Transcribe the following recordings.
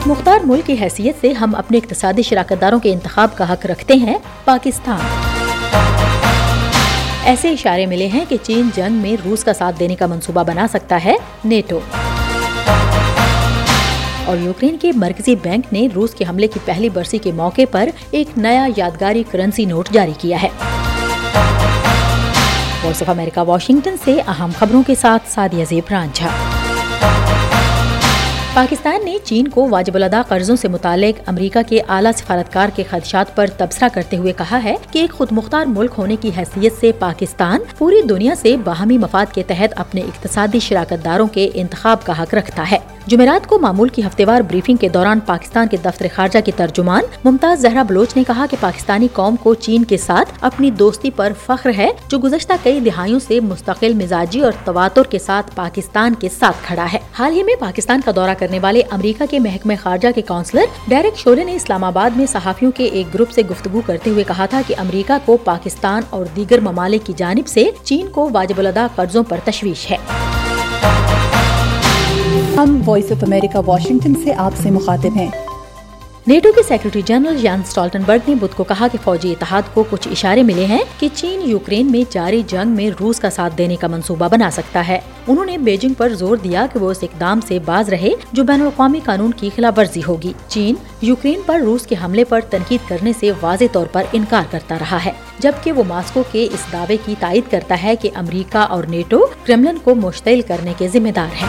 خود مختار ملک کی حیثیت سے ہم اپنے اقتصادی شراکت داروں کے انتخاب کا حق رکھتے ہیں، پاکستان۔ ایسے اشارے ملے ہیں کہ چین جنگ میں روس کا ساتھ دینے کا منصوبہ بنا سکتا ہے، نیٹو۔ اور یوکرین کے مرکزی بینک نے روس کے حملے کی پہلی برسی کے موقع پر ایک نیا یادگاری کرنسی نوٹ جاری کیا ہے۔ وائس آف امریکہ واشنگٹن سے اہم خبروں کے ساتھ سعدیہ زیب رانجھا۔ پاکستان نے چین کو واجب الادا قرضوں سے متعلق امریکہ کے اعلیٰ سفارتکار کے خدشات پر تبصرہ کرتے ہوئے کہا ہے کہ ایک خود مختار ملک ہونے کی حیثیت سے پاکستان پوری دنیا سے باہمی مفاد کے تحت اپنے اقتصادی شراکت داروں کے انتخاب کا حق رکھتا ہے۔ جمعرات کو معمول کی ہفتہ وار بریفنگ کے دوران پاکستان کے دفتر خارجہ کی ترجمان ممتاز زہرا بلوچ نے کہا کہ پاکستانی قوم کو چین کے ساتھ اپنی دوستی پر فخر ہے، جو گزشتہ کئی دہائیوں سے مستقل مزاجی اور تواتر کے ساتھ پاکستان کے ساتھ کھڑا ہے۔ حال ہی میں پاکستان کا دورہ کرنے والے امریکہ کے محکمہ خارجہ کے کونسلر ڈیرک شولے نے اسلام آباد میں صحافیوں کے ایک گروپ سے گفتگو کرتے ہوئے کہا تھا کہ امریکہ کو پاکستان اور دیگر ممالک کی جانب سے چین کو واجب الادا قرضوں پر تشویش ہے۔ ہم وائس آف امریکہ واشنگٹن سے آپ سے مخاطب ہیں۔ نیٹو کے سیکرٹری جنرل جینس اسٹالٹنبرگ نے بدھ کو کہا کہ فوجی اتحاد کو کچھ اشارے ملے ہیں کہ چین یوکرین میں جاری جنگ میں روس کا ساتھ دینے کا منصوبہ بنا سکتا ہے۔ انہوں نے بیجنگ پر زور دیا کہ وہ اس اقدام سے باز رہے جو بین الاقوامی قانون کی خلاف ورزی ہوگی۔ چین یوکرین پر روس کے حملے پر تنقید کرنے سے واضح طور پر انکار کرتا رہا ہے، جبکہ وہ ماسکو کے اس دعوے کی تائید کرتا ہے کہ امریکہ اور نیٹو کرملن کو مشتعل کرنے کے ذمہ دار ہیں۔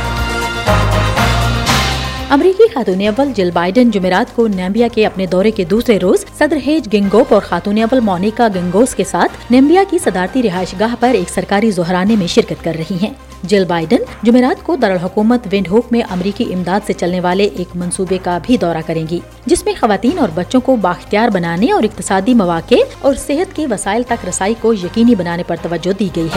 امریکی خاتون اول جل بائیڈن جمعرات کو نیمبیا کے اپنے دورے کے دوسرے روز صدر ہیج گنگوپ اور خاتون اول مونیکا گنگوس کے ساتھ نیمبیا کی صدارتی رہائش گاہ پر ایک سرکاری ظہرانے میں شرکت کر رہی ہیں۔ جل بائیڈن جمعرات کو دارالحکومت ونڈ ہوک میں امریکی امداد سے چلنے والے ایک منصوبے کا بھی دورہ کریں گی، جس میں خواتین اور بچوں کو بااختیار بنانے اور اقتصادی مواقع اور صحت کے وسائل تک رسائی کو یقینی بنانے پر توجہ دی گئی ہے۔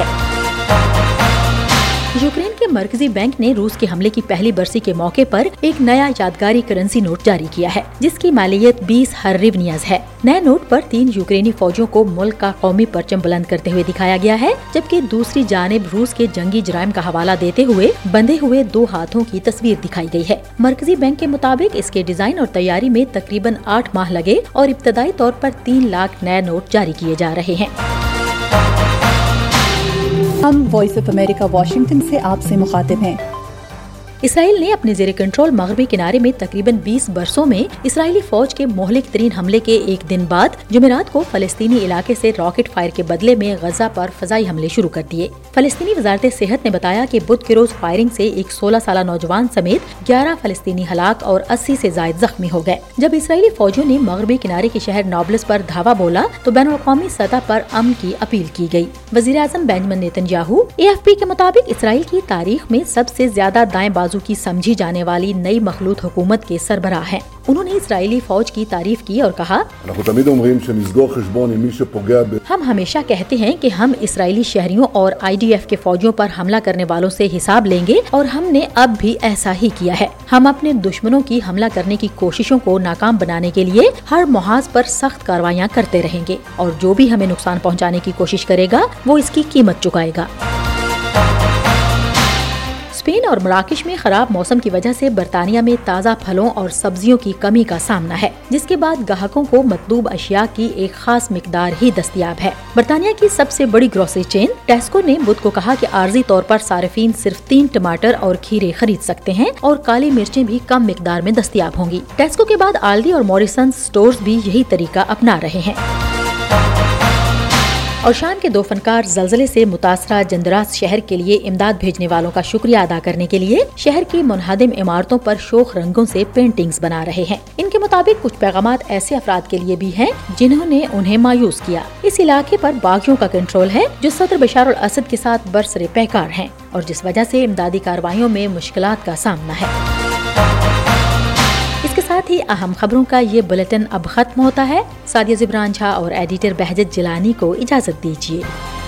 یوکرین کے مرکزی بینک نے روس کے حملے کی پہلی برسی کے موقع پر ایک نیا یادگاری کرنسی نوٹ جاری کیا ہے، جس کی مالیت 20 ہریونیاز ہے۔ نئے نوٹ پر 3 یوکرینی فوجیوں کو ملک کا قومی پرچم بلند کرتے ہوئے دکھایا گیا ہے، جبکہ دوسری جانب روس کے جنگی جرائم کا حوالہ دیتے ہوئے بندھے ہوئے 2 ہاتھوں کی تصویر دکھائی گئی ہے۔ مرکزی بینک کے مطابق اس کے ڈیزائن اور تیاری میں تقریباً 8 ماہ لگے اور ابتدائی طور پر 3 لاکھ نئے نوٹ جاری کیے جا رہے ہیں۔ ہم وائس آف امریکہ واشنگٹن سے آپ سے مخاطب ہیں۔ اسرائیل نے اپنے زیر کنٹرول مغربی کنارے میں تقریباً 20 برسوں میں اسرائیلی فوج کے مہلک ترین حملے کے ایک دن بعد جمعرات کو فلسطینی علاقے سے راکٹ فائر کے بدلے میں غزہ پر فضائی حملے شروع کر دیے۔ فلسطینی وزارت صحت نے بتایا کہ بدھ کے روز فائرنگ سے ایک 16 سالہ نوجوان سمیت 11 فلسطینی ہلاک اور 80 سے زائد زخمی ہو گئے۔ جب اسرائیلی فوجوں نے مغربی کنارے کے شہر نابلس پر دھاوا بولا تو بین الاقوامی سطح پر امن کی اپیل کی گئی۔ وزیر اعظم بنجامن نیتن یاہو AFP کے مطابق اسرائیل کی تاریخ میں سب سے زیادہ دائیں بازو کی سمجھی جانے والی نئی مخلوط حکومت کے سربراہ ہیں۔ انہوں نے اسرائیلی فوج کی تعریف کی اور کہا، ہم ہمیشہ کہتے ہیں کہ ہم اسرائیلی شہریوں اور IDF کے فوجیوں پر حملہ کرنے والوں سے حساب لیں گے، اور ہم نے اب بھی ایسا ہی کیا ہے۔ ہم اپنے دشمنوں کی حملہ کرنے کی کوششوں کو ناکام بنانے کے لیے ہر محاذ پر سخت کارروائیاں کرتے رہیں گے، اور جو بھی ہمیں نقصان پہنچانے کی کوشش کرے گا وہ اس کی قیمت چکائے گا۔ اسپین اور مراکش میں خراب موسم کی وجہ سے برطانیہ میں تازہ پھلوں اور سبزیوں کی کمی کا سامنا ہے، جس کے بعد گاہکوں کو مطلوب اشیاء کی ایک خاص مقدار ہی دستیاب ہے۔ برطانیہ کی سب سے بڑی گروسری چین ٹیسکو نے بدھ کو کہا کہ عارضی طور پر صارفین صرف 3 ٹماٹر اور کھیرے خرید سکتے ہیں اور کالی مرچیں بھی کم مقدار میں دستیاب ہوں گی۔ ٹیسکو کے بعد آلڈی اور موریسنز سٹورز بھی یہی طریقہ اپنا رہے ہیں۔ اور شام کے 2 فنکار زلزلے سے متاثرہ جندراس شہر کے لیے امداد بھیجنے والوں کا شکریہ ادا کرنے کے لیے شہر کی منہدم عمارتوں پر شوخ رنگوں سے پینٹنگز بنا رہے ہیں۔ ان کے مطابق کچھ پیغامات ایسے افراد کے لیے بھی ہیں جنہوں نے انہیں مایوس کیا۔ اس علاقے پر باغیوں کا کنٹرول ہے جو صدر بشار الاسد کے ساتھ برسر پیکار ہیں، اور جس وجہ سے امدادی کارروائیوں میں مشکلات کا سامنا ہے۔ اس کے ساتھ ہی اہم خبروں کا یہ بلیٹن اب ختم ہوتا ہے۔ سعدیہ زیب رانجھا اور ایڈیٹر بہجت جیلانی کو اجازت دیجیے۔